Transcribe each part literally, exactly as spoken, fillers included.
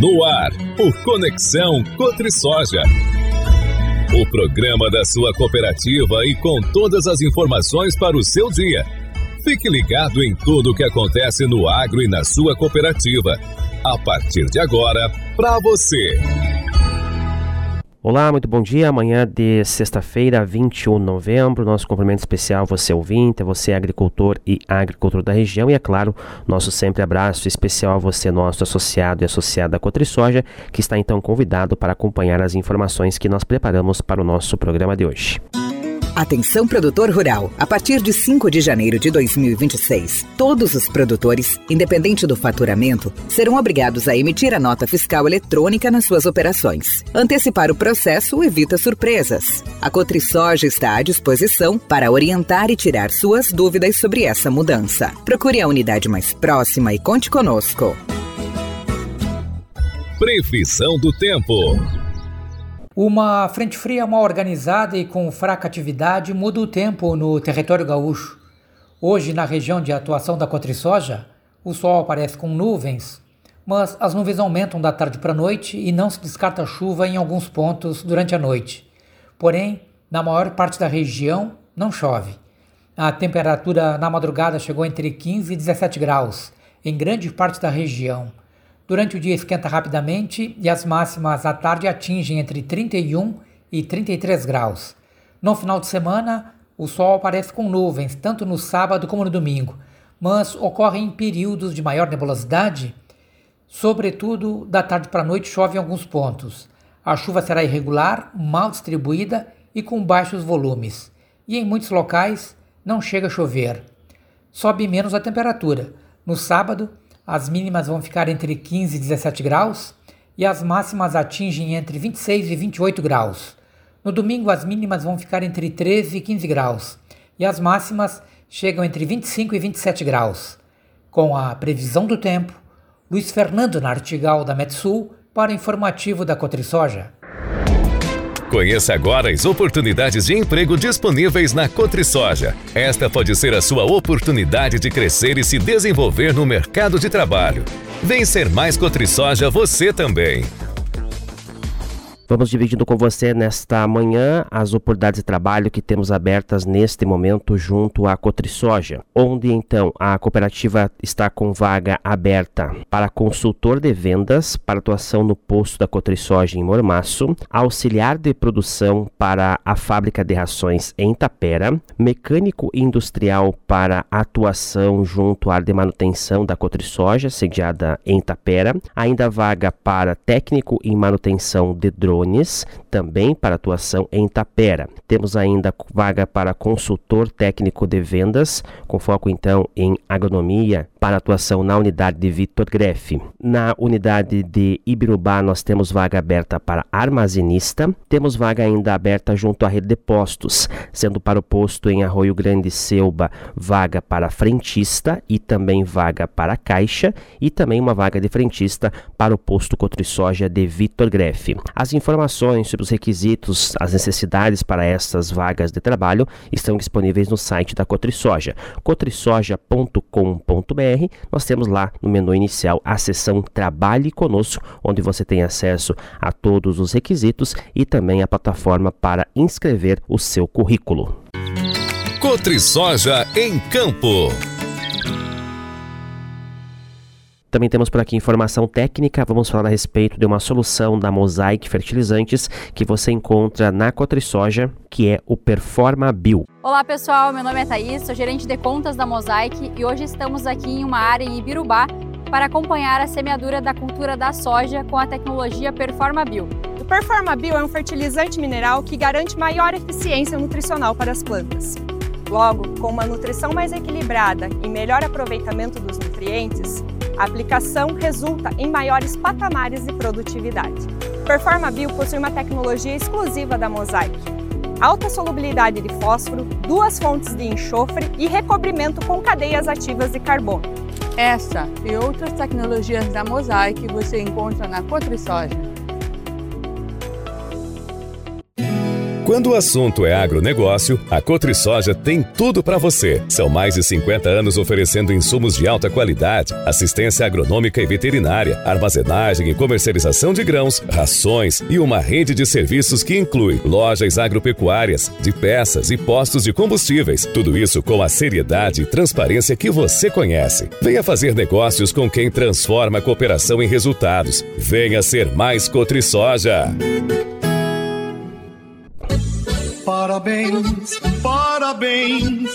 No ar, o Conexão Cotrisoja. O programa da sua cooperativa e com todas as informações para o seu dia. Fique ligado em tudo o que acontece no agro e na sua cooperativa. A partir de agora, para você. Olá, muito bom dia. Amanhã de sexta-feira, vinte e um de novembro, nosso cumprimento especial, você ouvinte, você agricultor e agricultor da região e, é claro, nosso sempre abraço especial a você, nosso associado e associada da Cotrisoja, que está então convidado para acompanhar as informações que nós preparamos para o nosso programa de hoje. Atenção, produtor rural. A partir de cinco de janeiro de dois mil e vinte e seis, todos os produtores, independente do faturamento, serão obrigados a emitir a nota fiscal eletrônica nas suas operações. Antecipar o processo evita surpresas. A Cotrisoja está à disposição para orientar e tirar suas dúvidas sobre essa mudança. Procure a unidade mais próxima e conte conosco. Previsão do tempo. Uma frente fria mal organizada e com fraca atividade muda o tempo no território gaúcho. Hoje, na região de atuação da Cotrisoja, o sol aparece com nuvens, mas as nuvens aumentam da tarde para a noite e não se descarta chuva em alguns pontos durante a noite. Porém, na maior parte da região, não chove. A temperatura na madrugada chegou entre quinze e dezessete graus, em grande parte da região. Durante o dia esquenta rapidamente e as máximas à tarde atingem entre trinta e um e trinta e três graus. No final de semana, o sol aparece com nuvens, tanto no sábado como no domingo, mas ocorrem períodos de maior nebulosidade. Sobretudo, da tarde para a noite chove em alguns pontos. A chuva será irregular, mal distribuída e com baixos volumes. E em muitos locais não chega a chover. Sobe menos a temperatura. No sábado, as mínimas vão ficar entre quinze e dezessete graus e as máximas atingem entre vinte e seis e vinte e oito graus. No domingo, as mínimas vão ficar entre treze e quinze graus e as máximas chegam entre vinte e cinco e vinte e sete graus. Com a previsão do tempo, Luiz Fernando Nartigal da Metsul para o informativo da Cotrisoja. Conheça agora as oportunidades de emprego disponíveis na Cotrisoja. Esta pode ser a sua oportunidade de crescer e se desenvolver no mercado de trabalho. Vem ser mais Cotrisoja você também. Vamos dividindo com você nesta manhã as oportunidades de trabalho que temos abertas neste momento junto à Cotrisoja, onde então a cooperativa está com vaga aberta para consultor de vendas para atuação no posto da Cotrisoja em Mormaço, auxiliar de produção para a fábrica de rações em Tapera, mecânico industrial para atuação junto à área de manutenção da Cotrisoja, sediada em Tapera, ainda vaga para técnico em manutenção de drone, também para atuação em Tapera. Temos ainda vaga para consultor técnico de vendas, com foco então em agronomia, para atuação na unidade de Vitor Greff. Na unidade de Ibirubá nós temos vaga aberta para armazenista, temos vaga ainda aberta junto à rede de postos, sendo para o posto em Arroio Grande Selba vaga para frentista e também vaga para caixa e também uma vaga de frentista para o posto Cotrisoja de Vitor Greff. As informações sobre os requisitos, as necessidades para essas vagas de trabalho estão disponíveis no site da Cotrisoja, cotrisoja ponto com ponto b r. Nós temos lá no menu inicial a seção Trabalhe Conosco, onde você tem acesso a todos os requisitos e também a plataforma para inscrever o seu currículo. Cotrisoja em Campo. Também temos por aqui informação técnica, vamos falar a respeito de uma solução da Mosaic Fertilizantes que você encontra na Cotrisoja, que é o Performa Bio. Olá pessoal, meu nome é Thaís, sou gerente de contas da Mosaic e hoje estamos aqui em uma área em Ibirubá para acompanhar a semeadura da cultura da soja com a tecnologia Performa Bio. O Performa Bio é um fertilizante mineral que garante maior eficiência nutricional para as plantas. Logo, com uma nutrição mais equilibrada e melhor aproveitamento dos nutrientes, a aplicação resulta em maiores patamares de produtividade. O Performa Bio possui uma tecnologia exclusiva da Mosaic, alta solubilidade de fósforo, duas fontes de enxofre e recobrimento com cadeias ativas de carbono. Essa e outras tecnologias da Mosaic você encontra na Cotrisoja. Quando o assunto é agronegócio, a Cotrisoja tem tudo para você. São mais de cinquenta anos oferecendo insumos de alta qualidade, assistência agronômica e veterinária, armazenagem e comercialização de grãos, rações e uma rede de serviços que inclui lojas agropecuárias, de peças e postos de combustíveis. Tudo isso com a seriedade e transparência que você conhece. Venha fazer negócios com quem transforma a cooperação em resultados. Venha ser mais Cotrisoja. Parabéns, parabéns,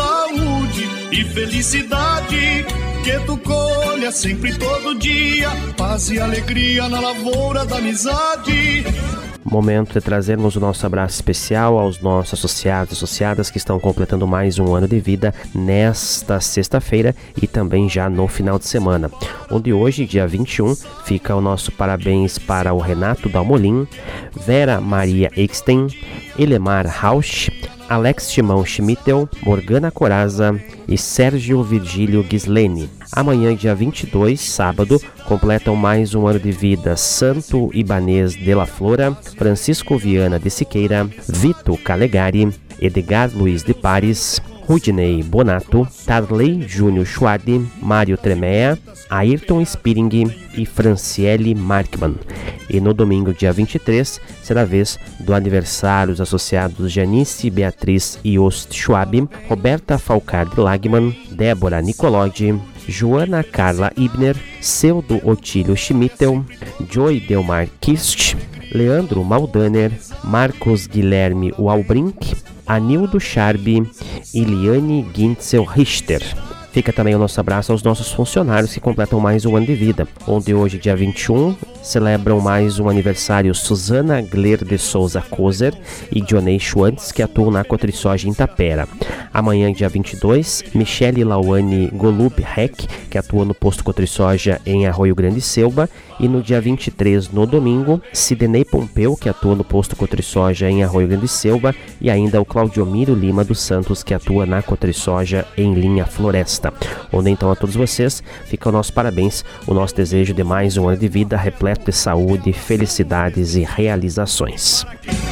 saúde e felicidade, que tu colha sempre todo dia, paz e alegria na lavoura da amizade. Momento de trazermos o nosso abraço especial aos nossos associados e associadas que estão completando mais um ano de vida nesta sexta-feira e também já no final de semana, onde hoje, dia vinte e um, fica o nosso parabéns para o Renato Dalmolin, Vera Maria Exten, Elemar Rausch, Alex Timão Schmittel, Morgana Coraza e Sérgio Virgílio Gislene. Amanhã, dia vinte e dois, sábado, completam mais um ano de vida Santo Ibanez de la Flora, Francisco Viana de Siqueira, Vito Calegari, Edgar Luiz de Pares, Rudney Bonato, Tarley Júnior Schwad, Mário Tremea, Ayrton Spiring e Franciele Markman. E no domingo, dia vinte e três, será a vez do aniversário dos associados Janice Beatriz Yost Schwab, Roberta Falcar de Lagman, Débora Nicolodi, Joana Carla Ibner, Celdo Otílio Schmittel, Joy Delmar Kist, Leandro Maldaner, Marcos Guilherme Walbrink, Anildo Charbi e Liane Gintzel Richter. Fica também o nosso abraço aos nossos funcionários que completam mais um ano de vida, onde hoje, dia vinte e um, celebram mais um aniversário Suzana Gler de Souza Kozer e Dionei Schwantz, que atuam na Cotrisoja em Tapera. Amanhã, dia vinte e dois, Michele Lauane Golub Heck, que atua no posto Cotrisoja em Arroio Grande Selba. E no dia vinte e três, no domingo, Sidney Pompeu, que atua no posto Cotrisoja em Arroio Grande Selba. E ainda o Claudiomiro Lima dos Santos, que atua na Cotrisoja em Linha Floresta. Onde então a todos vocês fica o nosso parabéns, o nosso desejo de mais um ano de vida repleto de saúde, felicidades e realizações.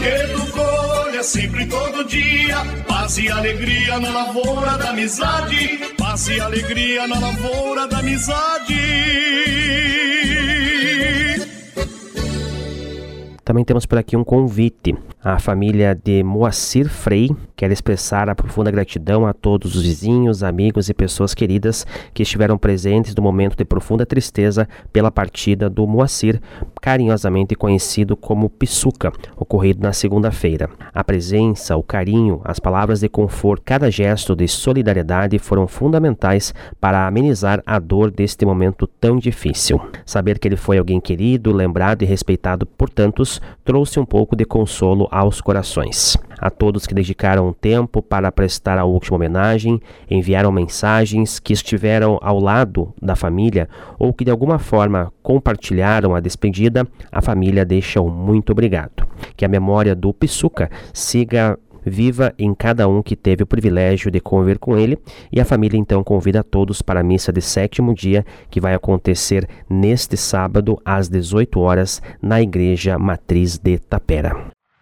Sempre todo dia, paz e alegria na lavoura da amizade, paz e alegria na lavoura da amizade. Também temos por aqui um convite. A família de Moacir Frei quer expressar a profunda gratidão a todos os vizinhos, amigos e pessoas queridas que estiveram presentes no momento de profunda tristeza pela partida do Moacir, carinhosamente conhecido como Pisuca, ocorrido na segunda-feira. A presença, o carinho, as palavras de conforto, cada gesto de solidariedade foram fundamentais para amenizar a dor deste momento tão difícil. Saber que ele foi alguém querido, lembrado e respeitado por tantos trouxe um pouco de consolo aos corações. A todos que dedicaram tempo para prestar a última homenagem, enviaram mensagens, que estiveram ao lado da família ou que de alguma forma compartilharam a despedida, a família deixa um muito obrigado. Que a memória do Pisuca siga viva em cada um que teve o privilégio de conviver com ele, e a família então convida a todos para a missa de sétimo dia, que vai acontecer neste sábado às dezoito horas na Igreja Matriz de Tapera.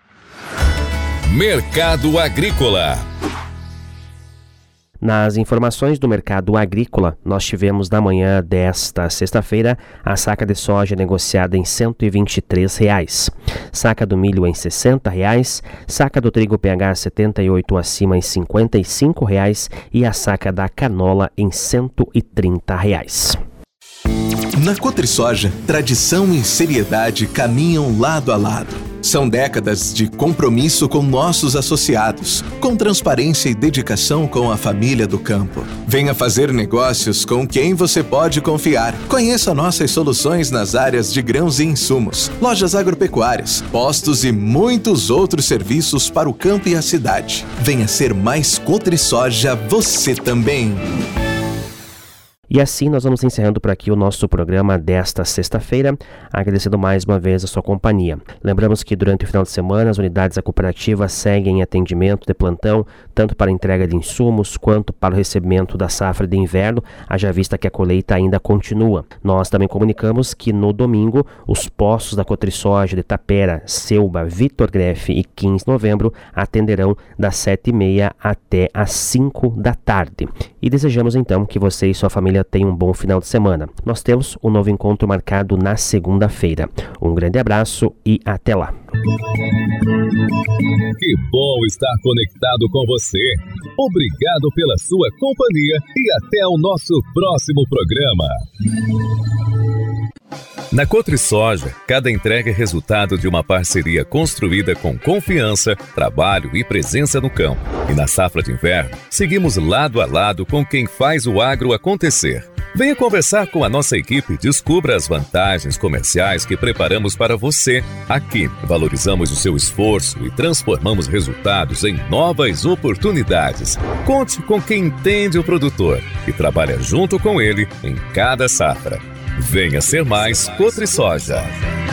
Mercado Agrícola. Nas informações do mercado agrícola, nós tivemos na manhã desta sexta-feira a saca de soja negociada em cento e vinte e três reais, saca do milho em sessenta reais, saca do trigo P H setenta e oito acima em cinquenta e cinco reais e a saca da canola em cento e trinta reais. Na Cotrisoja, tradição e seriedade caminham lado a lado. São décadas de compromisso com nossos associados, com transparência e dedicação com a família do campo. Venha fazer negócios com quem você pode confiar. Conheça nossas soluções nas áreas de grãos e insumos, lojas agropecuárias, postos e muitos outros serviços para o campo e a cidade. Venha ser mais Cotrisoja você também. E E assim nós vamos encerrando por aqui o nosso programa desta sexta-feira, agradecendo mais uma vez a sua companhia. Lembramos que durante o final de semana as unidades da cooperativa seguem em atendimento de plantão, tanto para entrega de insumos quanto para o recebimento da safra de inverno, haja vista que a colheita ainda continua. Nós também comunicamos que no domingo os postos da Cotrisoja de Tapera, Selba, Vitor Grefe e quinze de novembro atenderão das sete e meia até as cinco da tarde. E desejamos então que você e sua família tenham um bom final de semana. Nós temos um novo encontro marcado na segunda-feira. Um grande abraço e até lá. Que bom estar conectado com você. Obrigado pela sua companhia e até o nosso próximo programa. Na Cotrisoja, cada entrega é resultado de uma parceria construída com confiança, trabalho e presença no campo. E na safra de inverno, seguimos lado a lado com quem faz o agro acontecer. Venha conversar com a nossa equipe e descubra as vantagens comerciais que preparamos para você. Aqui, valorizamos o seu esforço e transformamos resultados em novas oportunidades. Conte com quem entende o produtor e trabalha junto com ele em cada safra. Venha ser mais Cotrisoja.